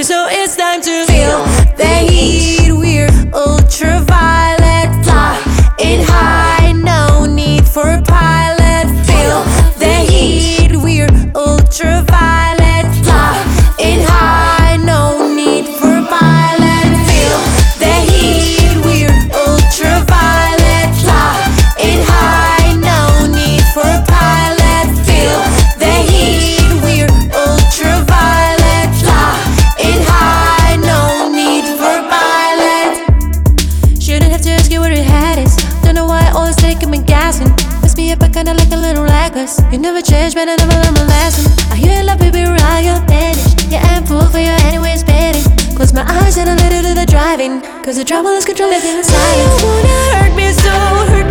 so it's time to feel the heat. We're ultraviolet, fly in high, no need for a pilot. Feel the heat. We're ultraviolet, fly in high, no need for a pilot. Feel the heat. We're ultraviolet, fly in high, no need for a pilot. Feel the heat. We're ultraviolet, fly in high, no need for a pilot. Shouldn't have to ask you where your head is. Don't know why I always taking me guessing. Mess me up, I kinda like a little reckless. You never change, but I never learn my lesson. I hear you love, baby, right, you're finished. Yeah, I'm full for you anyway, spinning. Close my eyes and a little to the driving, cause the trouble is controlling the silence. You wanna hurt me so, hurt